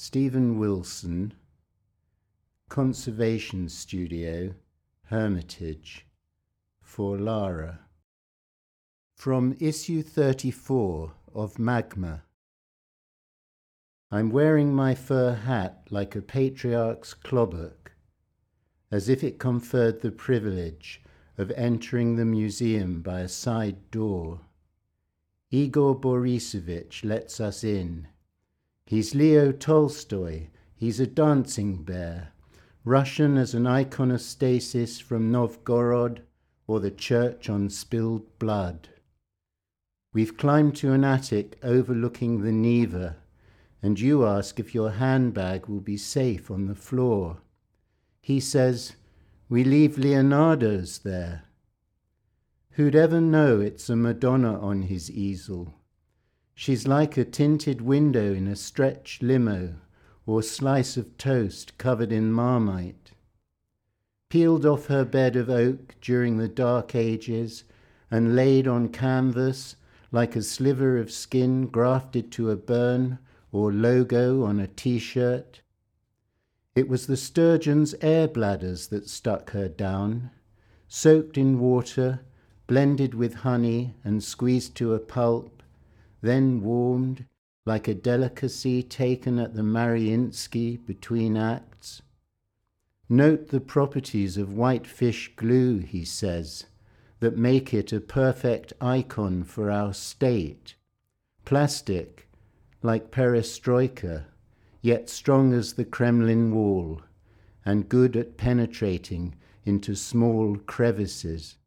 Stephen Wilson, Conservation Studio, Hermitage, for Lara. From issue 34 of Magma. I'm wearing my fur hat like a patriarch's klobuk, as if it conferred the privilege of entering the museum by a side door. Igor Borisovich lets us in. He's Leo Tolstoy, he's a dancing bear, Russian as an iconostasis from Novgorod or the church on spilled blood. We've climbed to an attic overlooking the Neva, and you ask if your handbag will be safe on the floor. He says, we leave Leonardo's there. Who'd ever know it's a Madonna on his easel? She's like a tinted window in a stretch limo or slice of toast covered in Marmite. Peeled off her bed of oak during the Dark Ages and laid on canvas like a sliver of skin grafted to a burn or logo on a t-shirt. It was the sturgeon's air bladders that stuck her down, soaked in water, blended with honey and squeezed to a pulp, then warmed like a delicacy taken at the Mariinsky between acts. Note the properties of whitefish glue, he says, that make it a perfect icon for our state. Plastic, like perestroika, yet strong as the Kremlin wall, and good at penetrating into small crevices.